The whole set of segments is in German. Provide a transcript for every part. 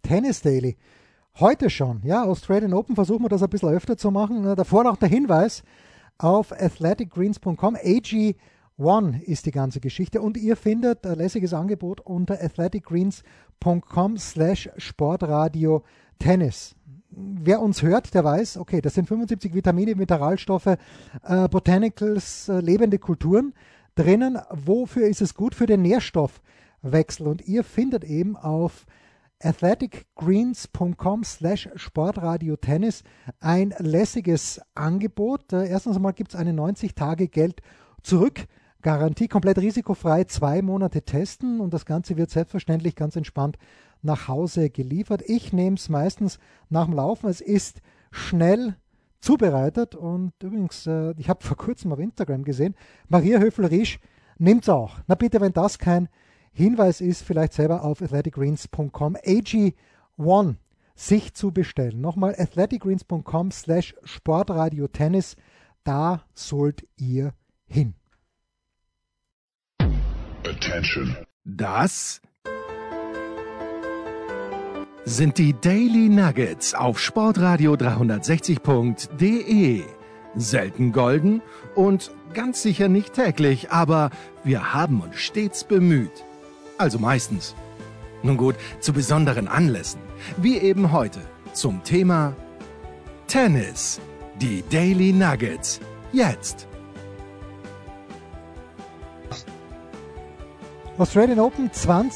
Tennis Daily. Heute schon, ja, Australian Open versuchen wir das ein bisschen öfter zu machen. Davor noch der Hinweis auf athleticgreens.com. AG1 ist die ganze Geschichte und ihr findet ein lässiges Angebot unter athleticgreens.com/sportradio Tennis. Wer uns hört, der weiß, okay, das sind 75 Vitamine, Mineralstoffe, Botanicals, lebende Kulturen drinnen. Wofür ist es gut? Für den Nährstoffwechsel. Und ihr findet eben auf athleticgreens.com/sportradio-tennis ein lässiges Angebot. Erstens einmal gibt es eine 90-Tage-Geld-Zurück-Garantie, komplett risikofrei, 2 Monate testen und das Ganze wird selbstverständlich ganz entspannt nach Hause geliefert. Ich nehme es meistens nach dem Laufen. Es ist schnell zubereitet und übrigens, ich habe vor kurzem auf Instagram gesehen, Maria Höfel-Riesch nimmt es auch. Na bitte, wenn das kein Hinweis ist, vielleicht selber auf athleticgreens.com AG1 sich zu bestellen. Nochmal athleticgreens.com/sportradio-tennis, da sollt ihr hin. Attention. Das sind die Daily Nuggets auf sportradio 360.de. Selten golden und ganz sicher nicht täglich, aber wir haben uns stets bemüht. Also meistens. Nun gut, zu besonderen Anlässen, wie eben heute, zum Thema Tennis. Die Daily Nuggets. Jetzt. Australian Open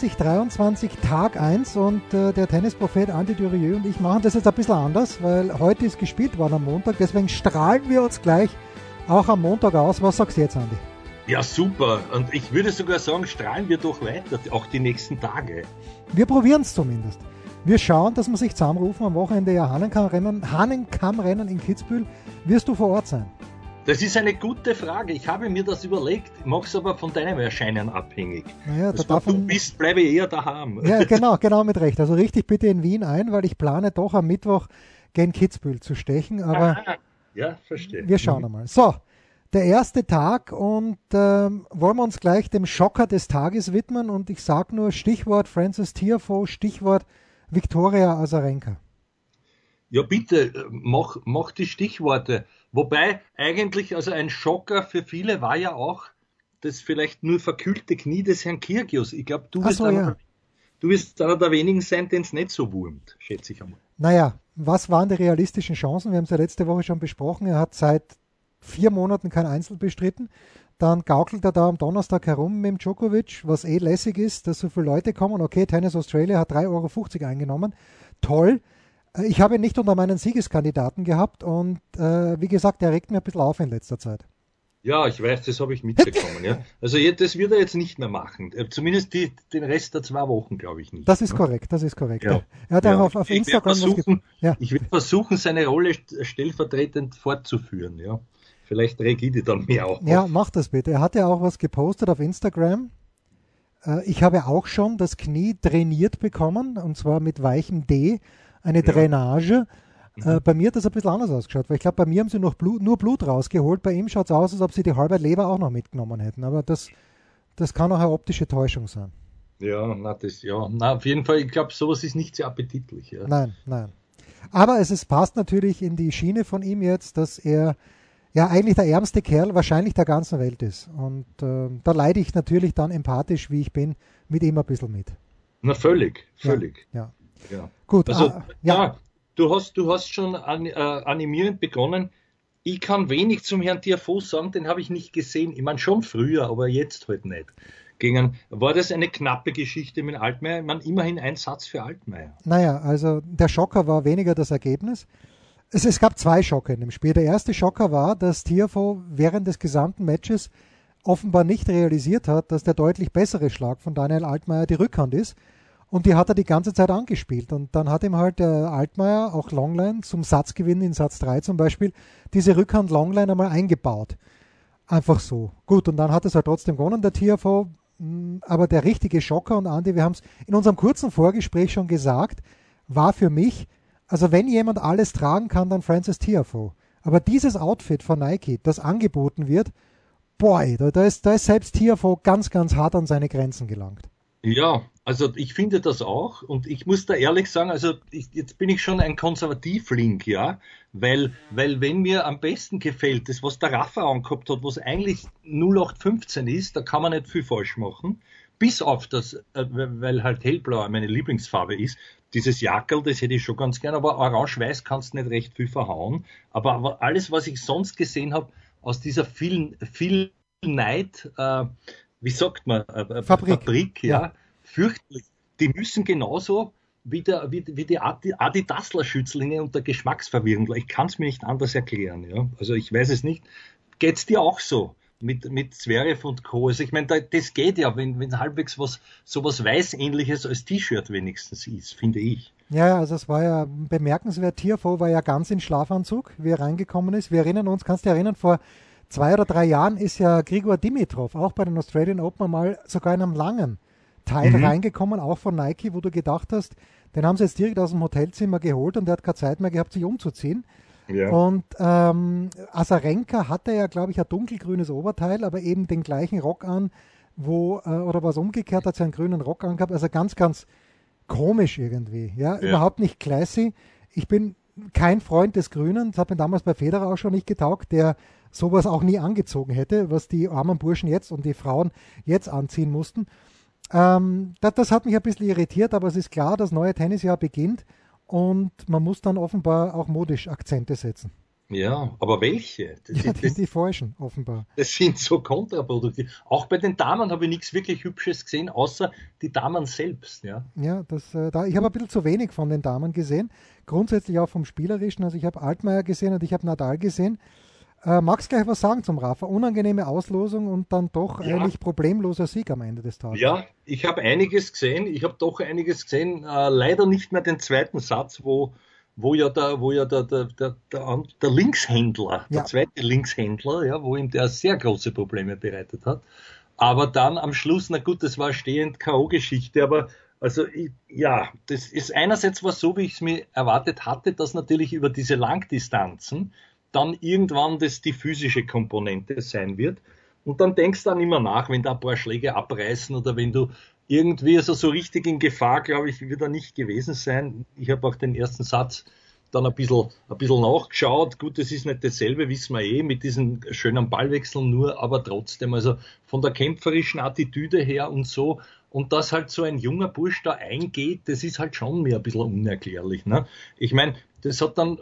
2023, Tag 1 und der Tennisprophet Andy Durieux und ich machen das jetzt ein bisschen anders, weil heute ist gespielt worden am Montag, deswegen strahlen wir uns gleich auch am Montag aus. Was sagst du jetzt, Andy? Ja, super. Und ich würde sogar sagen, strahlen wir doch weiter, auch die nächsten Tage. Wir probieren es zumindest. Wir schauen, dass wir sich zusammenrufen. Am Wochenende ja Hahnenkammrennen in Kitzbühel. Wirst du vor Ort sein? Das ist eine gute Frage. Ich habe mir das überlegt, mache es aber von deinem Erscheinen abhängig. Naja, du bist, bleibe ich eher daheim. Ja, genau mit Recht. Also richtig bitte in Wien ein, weil ich plane doch am Mittwoch gen Kitzbühel zu stechen. Aber ja, verstehe. Wir schauen einmal. So. Der erste Tag und wollen wir uns gleich dem Schocker des Tages widmen und ich sage nur Stichwort Frances Tiafoe, Stichwort Viktoria Azarenka. Ja bitte, mach die Stichworte. Wobei eigentlich, also ein Schocker für viele war ja auch das vielleicht nur verkühlte Knie des Herrn Kyrgios. Ich glaube, du wirst einer der wenigen sein, den es nicht so wurmt, schätze ich einmal. Naja, was waren die realistischen Chancen? Wir haben es ja letzte Woche schon besprochen. Er hat seit 4 Monaten kein Einzel bestritten. Dann gaukelt er da am Donnerstag herum mit dem Djokovic, was lässig ist, dass so viele Leute kommen. Okay, Tennis Australia hat 3,50 € eingenommen. Toll. Ich habe ihn nicht unter meinen Siegeskandidaten gehabt und wie gesagt, er regt mir ein bisschen auf in letzter Zeit. Ja, ich weiß, das habe ich mitbekommen. Ja. Also das wird er jetzt nicht mehr machen. Zumindest den Rest der 2 Wochen, glaube ich nicht. Das ist korrekt. Ja. Er hat auch auf Instagram Ich will versuchen, seine Rolle stellvertretend fortzuführen. Ja. Vielleicht reg ich die dann mehr auf. Ja, mach das bitte. Er hat ja auch was gepostet auf Instagram. Ich habe auch schon das Knie trainiert bekommen, und zwar mit weichem D, eine Drainage. Bei mir hat das ein bisschen anders ausgeschaut, weil ich glaube, bei mir haben sie nur Blut rausgeholt. Bei ihm schaut es aus, als ob sie die halbe Leber auch noch mitgenommen hätten. Aber das kann auch eine optische Täuschung sein. Ja, auf jeden Fall, ich glaube, sowas ist nicht sehr appetitlich. Ja. Nein. Aber es passt natürlich in die Schiene von ihm jetzt, dass er ja eigentlich der ärmste Kerl wahrscheinlich der ganzen Welt ist. Und da leide ich natürlich dann empathisch, wie ich bin, mit ihm ein bisschen mit. Na, völlig. Ja. Gut. Also, du hast schon animierend begonnen. Ich kann wenig zum Herrn Tiafoe sagen, den habe ich nicht gesehen. Ich meine, schon früher, aber jetzt halt nicht. War das eine knappe Geschichte mit Altmaier? Ich meine, immerhin ein Satz für Altmaier. Naja, also der Schocker war weniger das Ergebnis. Es gab 2 Schocker in dem Spiel. Der erste Schocker war, dass Tiafoe während des gesamten Matches offenbar nicht realisiert hat, dass der deutlich bessere Schlag von Daniel Altmaier die Rückhand ist. Und die hat er die ganze Zeit angespielt. Und dann hat ihm halt der Altmaier, auch Longline, zum Satzgewinn in Satz 3 zum Beispiel, diese Rückhand-Longline einmal eingebaut. Einfach so. Gut, und dann hat es halt trotzdem gewonnen, der Tiafoe. Aber der richtige Schocker, und Andi, wir haben es in unserem kurzen Vorgespräch schon gesagt, war für mich, also wenn jemand alles tragen kann, dann Frances Tiafoe. Aber dieses Outfit von Nike, das angeboten wird, boah, da ist selbst Tiafoe ganz, ganz hart an seine Grenzen gelangt. Ja, Also ich finde das auch und ich muss da ehrlich sagen, also jetzt bin ich schon ein Konservativling, ja, weil wenn mir am besten gefällt, das was der Rafa angehabt hat, was eigentlich 0815 ist, da kann man nicht viel falsch machen, bis auf das, weil halt hellblau meine Lieblingsfarbe ist, dieses Jackerl, das hätte ich schon ganz gern, aber orange-weiß kannst du nicht recht viel verhauen, aber alles, was ich sonst gesehen habe, aus dieser viel Neid, wie sagt man, Fabrik, ja, fürchterlich. Die müssen genauso wie die Adidasler-Schützlinge unter Geschmacksverwirrung. Ich kann es mir nicht anders erklären. Ja? Also ich weiß es nicht. Geht's dir auch so mit Zverev und Co.? Also ich meine, das geht ja, wenn halbwegs sowas Weißähnliches als T-Shirt wenigstens ist, finde ich. Ja, also es war ja bemerkenswert. Tiafoe war ja ganz in Schlafanzug, wie er reingekommen ist. Wir erinnern uns, kannst du dich erinnern, vor 2 oder 3 Jahren ist ja Grigor Dimitrov auch bei den Australian Open mal sogar in einem langen Teil reingekommen, auch von Nike, wo du gedacht hast, den haben sie jetzt direkt aus dem Hotelzimmer geholt und der hat keine Zeit mehr gehabt, sich umzuziehen. Ja. Und Azarenka hatte ja, glaube ich, ein dunkelgrünes Oberteil, aber eben den gleichen Rock an, oder was umgekehrt, hat sie einen grünen Rock angehabt, also ganz, ganz komisch irgendwie, ja, überhaupt nicht classy. Ich bin kein Freund des Grünen, das hat mir damals bei Federer auch schon nicht getaugt, der sowas auch nie angezogen hätte, was die armen Burschen jetzt und die Frauen jetzt anziehen mussten. Das hat mich ein bisschen irritiert, aber es ist klar, das neue Tennisjahr beginnt und man muss dann offenbar auch modisch Akzente setzen. Ja, aber welche? Die falschen, offenbar. Das sind so kontraproduktiv. Auch bei den Damen habe ich nichts wirklich Hübsches gesehen, außer die Damen selbst. Ja, ich habe ein bisschen zu wenig von den Damen gesehen. Grundsätzlich auch vom Spielerischen. Also ich habe Altmaier gesehen und ich habe Nadal gesehen. Magst gleich was sagen zum Rafa? Unangenehme Auslosung und dann doch eigentlich problemloser Sieg am Ende des Tages. Ja, ich habe einiges gesehen. Ich habe doch einiges gesehen. Leider nicht mehr den zweiten Satz, wo ja der Linkshändler, der zweite Linkshändler, ja, wo ihm der sehr große Probleme bereitet hat. Aber dann am Schluss, na gut, das war stehend K.O.-Geschichte, aber also das ist einerseits was so, wie ich es mir erwartet hatte, dass natürlich über diese Langdistanzen dann irgendwann das die physische Komponente sein wird. Und dann denkst du dann immer nach, wenn da ein paar Schläge abreißen oder wenn du irgendwie so richtig in Gefahr, glaube ich, wird er nicht gewesen sein. Ich habe auch den ersten Satz dann ein bisschen nachgeschaut. Gut, das ist nicht dasselbe, wissen wir mit diesen schönen Ballwechseln nur, aber trotzdem, also von der kämpferischen Attitüde her und so. Und dass halt so ein junger Bursch da eingeht, das ist halt schon mir ein bisschen unerklärlich. Ne? Ich meine, das hat dann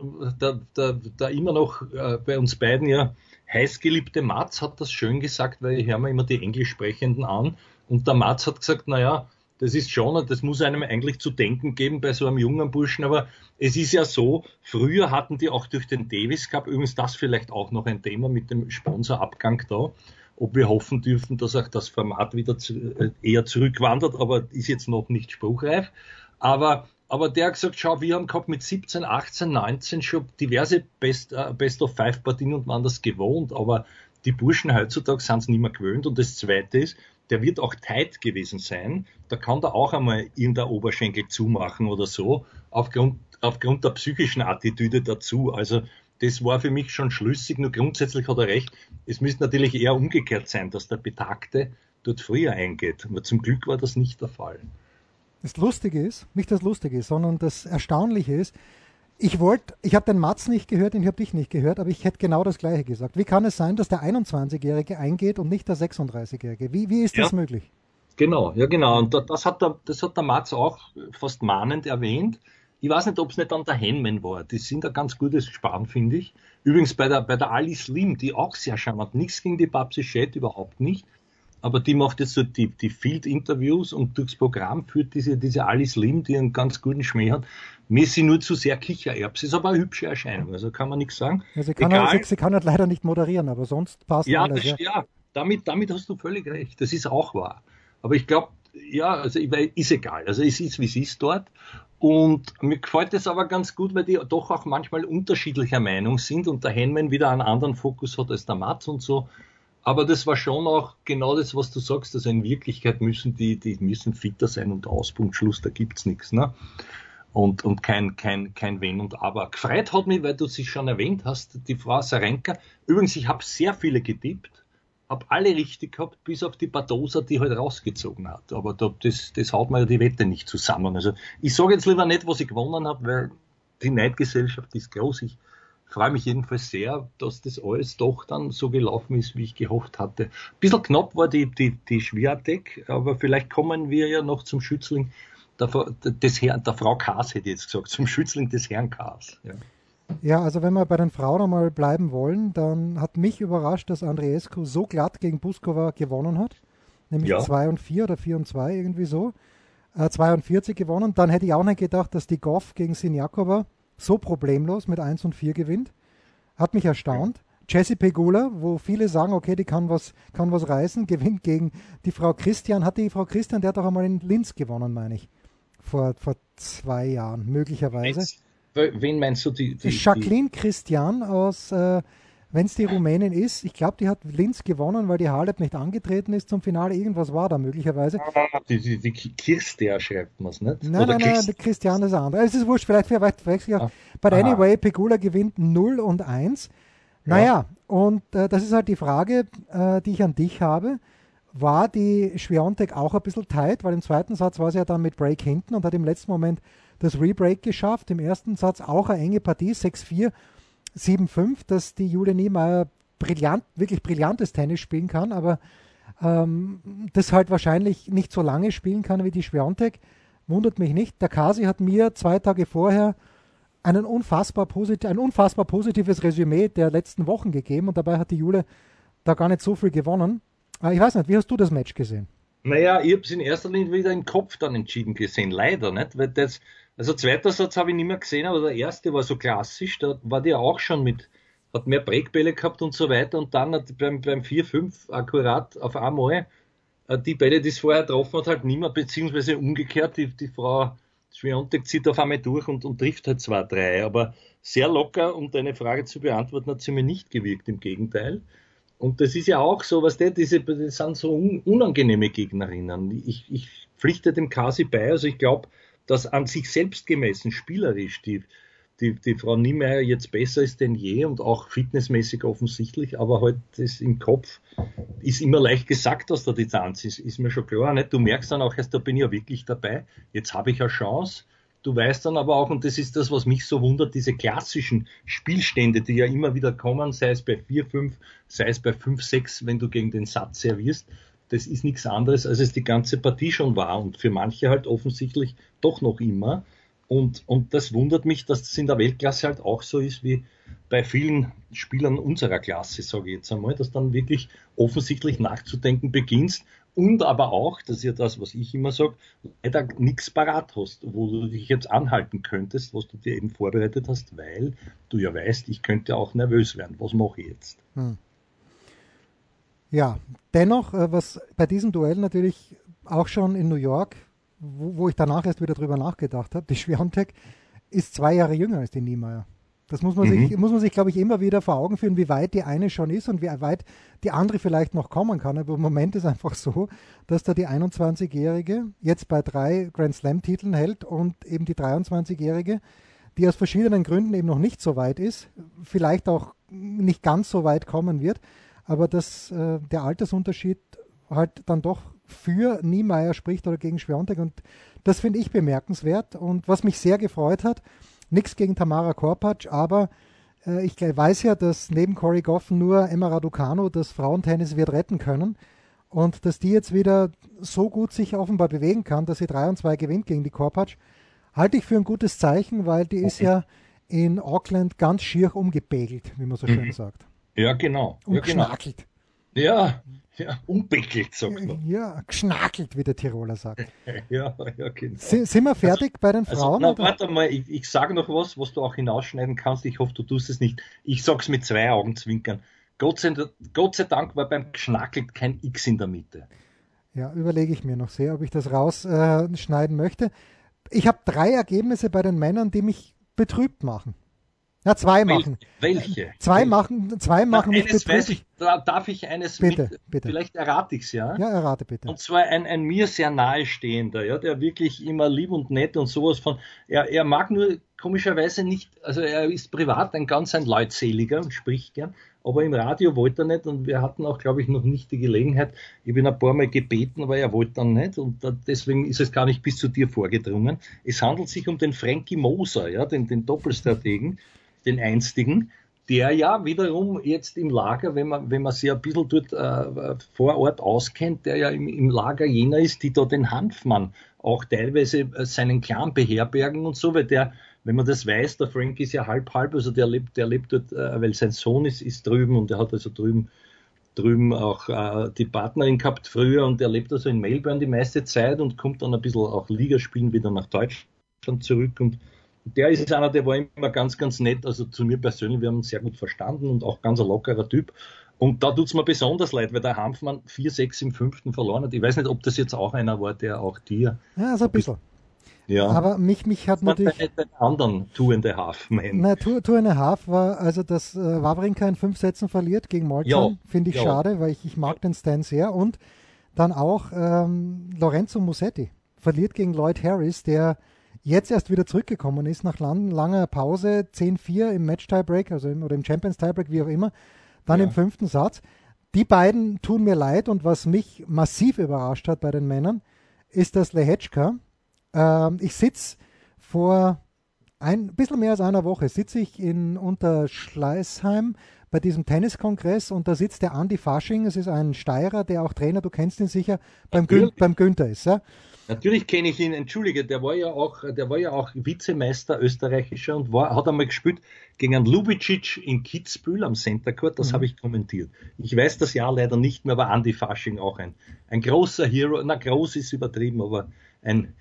da immer noch bei uns beiden ja heißgeliebte Mats hat das schön gesagt, weil ich höre mir immer die Englischsprechenden an. Und der Mats hat gesagt, das ist schon, das muss einem eigentlich zu denken geben bei so einem jungen Burschen, aber es ist ja so, früher hatten die auch durch den Davis Cup, übrigens das vielleicht auch noch ein Thema mit dem Sponsorabgang da, ob wir hoffen dürfen, dass auch das Format wieder eher zurückwandert, aber ist jetzt noch nicht spruchreif. Aber der hat gesagt, schau, wir haben gehabt mit 17, 18, 19 schon diverse Best-of-5-Partien und waren das gewohnt, aber die Burschen heutzutage sind es nicht mehr gewöhnt. Und das Zweite ist, der wird auch tight gewesen sein. Da kann da auch einmal irgendein Oberschenkel zumachen oder so, aufgrund der psychischen Attitüde dazu. Also das war für mich schon schlüssig, nur grundsätzlich hat er recht. Es müsste natürlich eher umgekehrt sein, dass der Betagte dort früher eingeht. Aber zum Glück war das nicht der Fall. Das Lustige ist, nicht das Lustige ist, sondern das Erstaunliche ist, ich habe den Mats nicht gehört und ich habe dich nicht gehört, aber ich hätte genau das Gleiche gesagt. Wie kann es sein, dass der 21-Jährige eingeht und nicht der 36-Jährige? Wie ist das möglich? Genau, ja genau. Und das hat der Mats auch fast mahnend erwähnt. Ich weiß nicht, ob es nicht an der Henman war. Die sind ein ganz gutes Sparen, finde ich. Übrigens bei der Alice Lim, die auch sehr charmant. Nichts gegen die Babsi Schett, überhaupt nicht. Aber die macht jetzt so die Field-Interviews und durchs Programm führt diese Alice Lim, die einen ganz guten Schmäh hat. Mir ist sie nur zu sehr Kichererbs. Ist aber eine hübsche Erscheinung, also kann man nichts sagen. Ja, sie kann halt leider nicht moderieren, aber sonst passt alles. Ja, damit hast du völlig recht. Das ist auch wahr. Aber ich glaube, ist egal. Also es ist, wie es ist dort. Und mir gefällt es aber ganz gut, weil die doch auch manchmal unterschiedlicher Meinung sind und der Henman wieder einen anderen Fokus hat als der Mats und so. Aber das war schon auch genau das, was du sagst. Also in Wirklichkeit müssen die müssen fitter sein und Auspunkt, Schluss, da gibt's nichts, ne? Und kein Wenn und Aber. Gefreut hat mich, weil du sie schon erwähnt hast, die Frau Azarenka. Übrigens, ich habe sehr viele getippt. habe alle richtig gehabt, bis auf die Badosa, die halt rausgezogen hat. Aber das haut mir ja die Wette nicht zusammen. Also ich sage jetzt lieber nicht, was ich gewonnen habe, weil die Neidgesellschaft ist groß. Ich freue mich jedenfalls sehr, dass das alles doch dann so gelaufen ist, wie ich gehofft hatte. Ein bisschen knapp war die Swiatek, aber vielleicht kommen wir ja noch zum Schützling der Frau Kaas, hätte ich jetzt gesagt, zum Schützling des Herrn Kaas. Ja. Ja, also wenn wir bei den Frauen einmal bleiben wollen, dann hat mich überrascht, dass Andreescu so glatt gegen Buskova gewonnen hat. Nämlich 2-4 oder 4-2, irgendwie so. 42 gewonnen. Dann hätte ich auch nicht gedacht, dass die Goff gegen Siniakova so problemlos mit 1-4 gewinnt. Hat mich erstaunt. Jessie Pegula, wo viele sagen, okay, die kann was reißen, gewinnt gegen die Frau Christian. Hat die Frau Christian, der hat doch einmal in Linz gewonnen, meine ich. Vor 2 Jahren, möglicherweise. Wen meinst du? Jacqueline Christian aus, wenn es die Rumänin ist, ich glaube, die hat Linz gewonnen, weil die Halep nicht angetreten ist zum Finale. Irgendwas war da möglicherweise. Die Kirstia schreibt man es nicht? Nein, die Christian ist andere. Es ist wurscht, vielleicht verwechsel ich auch. But anyway, Pegula gewinnt 0-1. Naja, und das ist halt die Frage, die ich an dich habe. War die Swiatek auch ein bisschen tight, weil im zweiten Satz war sie ja dann mit Break hinten und hat im letzten Moment das Rebreak geschafft. Im ersten Satz auch eine enge Partie, 6-4, 7-5, dass die Julia Niemeyer wirklich brillantes Tennis spielen kann, aber das halt wahrscheinlich nicht so lange spielen kann wie die Swiatek. Wundert mich nicht. Der Kasi hat mir 2 Tage vorher ein unfassbar positives Resümee der letzten Wochen gegeben und dabei hat die Julia da gar nicht so viel gewonnen. Ich weiß nicht, wie hast du das Match gesehen? Naja, ich habe es in erster Linie wieder im Kopf dann entschieden gesehen, leider nicht, weil zweiter Satz habe ich nicht mehr gesehen, aber der erste war so klassisch, da war die auch schon hat mehr Breakbälle gehabt und so weiter und dann hat beim 4-5 akkurat auf einmal die Bälle, die es vorher getroffen hat, halt nicht mehr, beziehungsweise umgekehrt, die Frau Swiatek zieht auf einmal durch und trifft halt 2, 3, aber sehr locker, um deine Frage zu beantworten, hat sie mir nicht gewirkt, im Gegenteil. Und das ist ja auch so, das sind so unangenehme Gegnerinnen. Ich pflichte dem Kasi bei, also ich glaube, dass an sich selbst gemessen, spielerisch, die Frau Niemeyer jetzt besser ist denn je und auch fitnessmäßig offensichtlich, aber halt das im Kopf ist immer leicht gesagt aus der Distanz, ist mir schon klar. Nicht? Du merkst dann auch erst, da bin ich ja wirklich dabei, jetzt habe ich eine Chance. Du weißt dann aber auch, und das ist das, was mich so wundert, diese klassischen Spielstände, die ja immer wieder kommen, sei es bei 4-5, sei es bei 5-6, wenn du gegen den Satz servierst, das ist nichts anderes, als es die ganze Partie schon war und für manche halt offensichtlich doch noch immer. Und das wundert mich, dass das in der Weltklasse halt auch so ist wie bei vielen Spielern unserer Klasse, sage ich jetzt einmal, dass dann wirklich offensichtlich nachzudenken beginnst und aber auch, das ist ja das, was ich immer sage, leider nichts parat hast, wo du dich jetzt anhalten könntest, was du dir eben vorbereitet hast, weil du ja weißt, ich könnte auch nervös werden. Was mache ich jetzt? Ja, dennoch, was bei diesem Duell natürlich auch schon in New York, wo ich danach erst wieder drüber nachgedacht habe, die Swiatek ist 2 Jahre jünger als die Niemeyer. Das muss man sich, glaube ich, immer wieder vor Augen führen, wie weit die eine schon ist und wie weit die andere vielleicht noch kommen kann. Aber im Moment ist einfach so, dass da die 21-Jährige jetzt bei 3 Grand Slam-Titeln hält und eben die 23-Jährige, die aus verschiedenen Gründen eben noch nicht so weit ist, vielleicht auch nicht ganz so weit kommen wird, aber dass der Altersunterschied halt dann doch für Niemeyer spricht oder gegen Swiatek und das finde ich bemerkenswert und was mich sehr gefreut hat, nichts gegen Tamara Korpatsch, aber ich weiß ja, dass neben Corey Goff nur Emma Raducanu das Frauentennis wird retten können und dass die jetzt wieder so gut sich offenbar bewegen kann, dass sie 3-2 gewinnt gegen die Korpatsch, halte ich für ein gutes Zeichen, weil die ist ja in Auckland ganz schier umgepegelt, wie man so schön sagt. Ja, genau. Umgeschnakelt. Ja, umbeckelt, sagt man. Ja, geschnakelt, wie der Tiroler sagt. Ja, genau. Sind wir fertig bei den Frauen? Warte mal, ich sage noch was du auch hinausschneiden kannst. Ich hoffe, du tust es nicht. Ich sag's mit 2 Augenzwinkern. Gott sei Dank war beim Geschnackelt kein X in der Mitte. Ja, überlege ich mir noch sehr, ob ich das rausschneiden möchte. Ich habe 3 Ergebnisse bei den Männern, die mich betrübt machen. Ja, 2 machen. Welche? Zwei machen mich betrübt. Darf ich eines bitte. Vielleicht errate ich's, ja? Ja, errate bitte. Und zwar ein mir sehr nahestehender, ja, der wirklich immer lieb und nett und sowas von, er mag nur komischerweise nicht, also er ist privat ein Leutseliger und spricht gern, aber im Radio wollte er nicht und wir hatten auch, glaube ich, noch nicht die Gelegenheit. Ich bin ein paar Mal gebeten, aber er wollte dann nicht und deswegen ist es gar nicht bis zu dir vorgedrungen. Es handelt sich um den Frankie Moser, ja, den Doppelstrategen, den einstigen, der ja wiederum jetzt im Lager, wenn man sich ein bisschen dort vor Ort auskennt, der ja im Lager jener ist, die da den Hanfmann auch teilweise seinen Clan beherbergen und so, weil der, wenn man das weiß, der Frank ist ja halb, also der lebt dort, weil sein Sohn ist drüben und der hat also drüben auch die Partnerin gehabt früher und der lebt also in Melbourne die meiste Zeit und kommt dann ein bisschen auch Liga spielen wieder nach Deutschland zurück und der ist einer, der war immer ganz, ganz nett, also zu mir persönlich, wir haben uns sehr gut verstanden und auch ganz ein lockerer Typ. Und da tut's mir besonders leid, weil der Hanfmann 4-6 im 5. verloren hat. Ich weiß nicht, ob das jetzt auch einer war, der auch dir... Ja, so ein bisschen. Ja. Aber mich hat natürlich... Den anderen Two and a Half Man. Na, Two and a Half war, also dass Wawrinka in 5 Sätzen verliert gegen Molzan, finde ich schade, weil ich mag den Stan sehr. Und dann auch Lorenzo Musetti verliert gegen Lloyd Harris, der jetzt erst wieder zurückgekommen ist nach langer Pause, 10-4 im Match-Tiebreak, also oder im Champions-Tiebreak, wie auch immer, dann im 5. Satz. Die beiden tun mir leid und was mich massiv überrascht hat bei den Männern, ist das Lehečka. Ich sitze vor ein bisschen mehr als einer Woche, sitze ich in Unterschleißheim bei diesem Tenniskongress und da sitzt der Andi Fasching, es ist ein Steirer, der auch Trainer, du kennst ihn sicher, beim Günther ist, ja? Natürlich kenne ich ihn, entschuldige, der war ja auch Vizemeister österreichischer und hat einmal gespielt gegen einen Lubicic in Kitzbühel am Center Court, das habe ich kommentiert. Ich weiß das Jahr leider nicht mehr, aber Andi Fasching auch ein großer Hero, na groß ist übertrieben, aber ein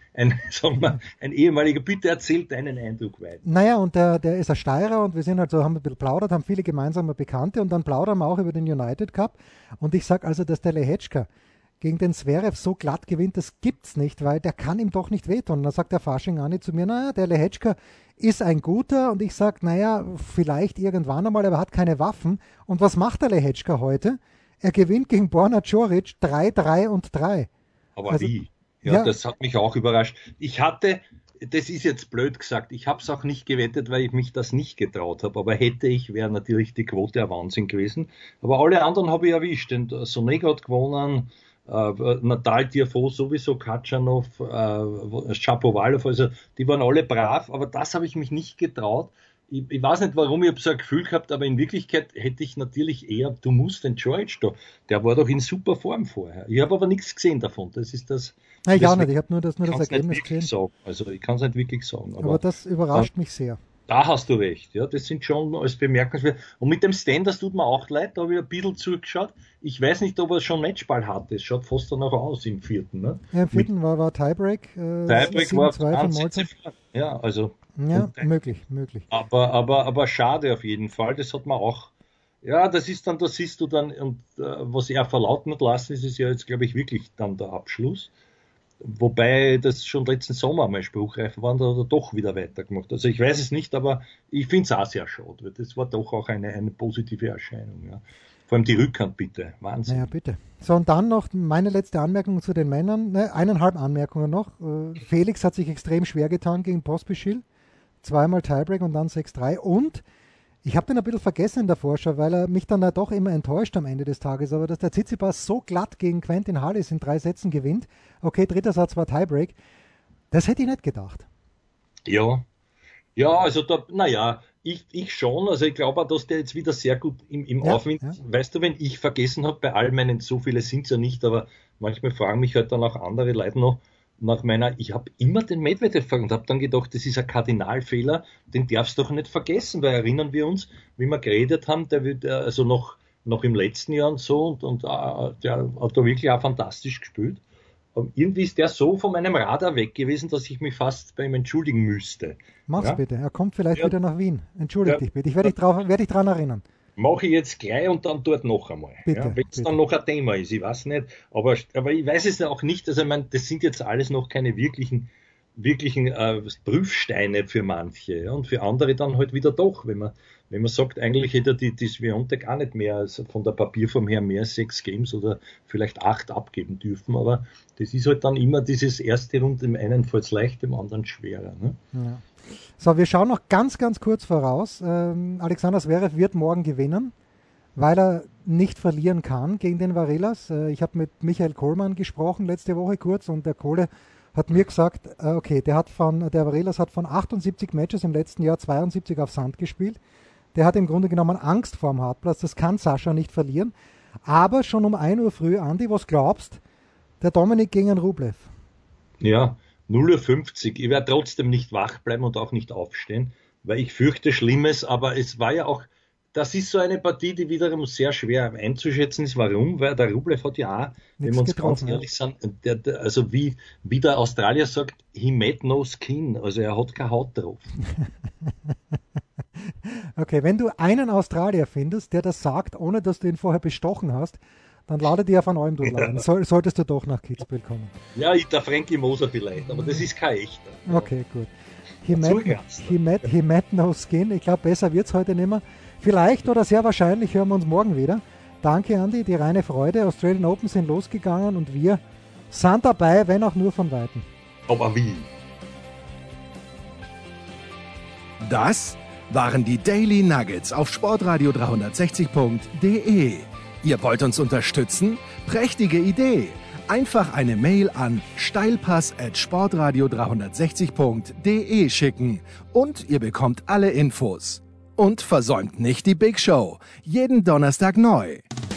ehemaliger, bitte erzählt deinen Eindruck weiter. Naja, und der ist ein Steirer und wir sind halt so, haben ein bisschen plaudert, haben viele gemeinsame Bekannte und dann plaudern wir auch über den United Cup und ich sage also, dass der Lehečka gegen den Zverev so glatt gewinnt, das gibt's nicht, weil der kann ihm doch nicht wehtun. Und dann sagt der Faschingani zu mir, naja, der Lehečka ist ein guter und ich sage, naja, vielleicht irgendwann einmal, aber er hat keine Waffen. Und was macht der Lehečka heute? Er gewinnt gegen Borna Coric 3-3 und 3. Aber also, wie? Ja, das hat mich auch überrascht. Das ist jetzt blöd gesagt, ich habe es auch nicht gewettet, weil ich mich das nicht getraut habe. Aber hätte ich, wäre natürlich die Quote ein Wahnsinn gewesen. Aber alle anderen habe ich erwischt. Den Sonego hat gewonnen, Natal, Tiafoe sowieso, Katschanov, Shapovalov, also die waren alle brav, aber das habe ich mich nicht getraut. Ich weiß nicht warum, ich habe so ein Gefühl gehabt, aber in Wirklichkeit hätte ich natürlich eher, du musst den George da, der war doch in super Form vorher. Ich habe aber nichts gesehen davon, das ist das. Nein, ich auch nicht, ich habe nur das Ergebnis gesehen. Sagen. Also ich kann es nicht wirklich sagen. Aber das überrascht mich sehr. Da hast du recht, ja, das sind schon alles bemerkenswert. Und mit dem Stand, das tut mir auch leid, da habe ich ein bisschen zugeschaut. Ich weiß nicht, ob er schon Matchball hatte, es schaut fast danach aus im 4. Ne? Ja, im 4. war Tiebreak. Tiebreak war 2 ja, also. Ja, möglich. Aber schade auf jeden Fall, das hat man auch, ja, das siehst du dann, und was er verlauten hat lassen, ist es ja jetzt, glaube ich, wirklich dann der Abschluss. Wobei das schon letzten Sommer mal spruchreif war, da hat er doch wieder weitergemacht. Also ich weiß es nicht, aber ich finde es auch sehr schade. Das war doch auch eine positive Erscheinung. Ja. Vor allem die Rückhand, bitte. Wahnsinn. Naja, bitte. So, und dann noch meine letzte Anmerkung zu den Männern. 1,5 Anmerkungen noch. Felix hat sich extrem schwer getan gegen Pospischil. 2-mal Tiebreak und dann 6-3. Und ich habe den ein bisschen vergessen in der Vorschau, weil er mich dann doch immer enttäuscht am Ende des Tages. Aber dass der Tsitsipas so glatt gegen Quentin Halys in 3 Sätzen gewinnt, okay, 3. Satz war Tiebreak, das hätte ich nicht gedacht. Ja, also ich schon. Also ich glaube auch, dass der jetzt wieder sehr gut im Aufwind ist. Ja. Weißt du, wenn ich vergessen habe, bei all meinen, so viele sind es ja nicht, aber manchmal fragen mich halt dann auch andere Leute noch, ich habe immer den Medvedev und habe dann gedacht, das ist ein Kardinalfehler, den darfst du doch nicht vergessen, weil erinnern wir uns, wie wir geredet haben, der wird also noch im letzten Jahr und so und der hat da wirklich auch fantastisch gespielt. Und irgendwie ist der so von meinem Radar weg gewesen, dass ich mich fast bei ihm entschuldigen müsste. Mach's bitte, er kommt vielleicht wieder nach Wien. Entschuldige dich bitte, ich werde dich dran erinnern. Mache ich jetzt gleich und dann dort noch einmal. Bitte, wenn es dann noch ein Thema ist, ich weiß nicht. Aber ich weiß es auch nicht. Also ich meine, das sind jetzt alles noch keine wirklichen wirklichen Prüfsteine für manche. Ja? Und für andere dann halt wieder doch, wenn man sagt, eigentlich hätte die Swiatek gar nicht mehr als von der Papierform her mehr 6 Games oder vielleicht 8 abgeben dürfen, aber das ist halt dann immer dieses erste Rund, im einen fällt es leicht, im anderen schwerer. Ne? Ja. So, wir schauen noch ganz kurz voraus. Alexander Zverev wird morgen gewinnen, weil er nicht verlieren kann gegen den Varillas. Ich habe mit Michael Kohlmann gesprochen letzte Woche kurz und der Kohle hat mir gesagt, okay, der Varillas hat von 78 Matches im letzten Jahr 72 auf Sand gespielt. Der hat im Grunde genommen Angst vor dem Hartplatz. Das kann Sascha nicht verlieren. Aber schon um 1 Uhr früh, Andi, was glaubst, der Dominik gegen Rublev? Ja, 0:50 Uhr. Ich werde trotzdem nicht wach bleiben und auch nicht aufstehen, weil ich fürchte Schlimmes, aber es war ja auch, das ist so eine Partie, die wiederum sehr schwer einzuschätzen ist. Warum? Weil der Rublev hat ja auch, wenn wir uns ganz ehrlich sind, also wie der Australier sagt, he made no skin, also er hat keine Haut drauf. Okay, wenn du einen Australier findest, der das sagt, ohne dass du ihn vorher bestochen hast, dann lade dir von allem ein. Solltest du doch nach Kitzbühel kommen. Ja, der Frankie Moser vielleicht, aber das ist kein echter. Okay, gut. He made no skin. Ich glaube, besser wird es heute nicht mehr. Vielleicht oder sehr wahrscheinlich hören wir uns morgen wieder. Danke, Andi, die reine Freude. Australian Open sind losgegangen und wir sind dabei, wenn auch nur von Weitem. Aber wie? Das waren die Daily Nuggets auf sportradio360.de. Ihr wollt uns unterstützen? Prächtige Idee! Einfach eine Mail an steilpass@sportradio360.de schicken und ihr bekommt alle Infos. Und versäumt nicht die Big Show. Jeden Donnerstag neu.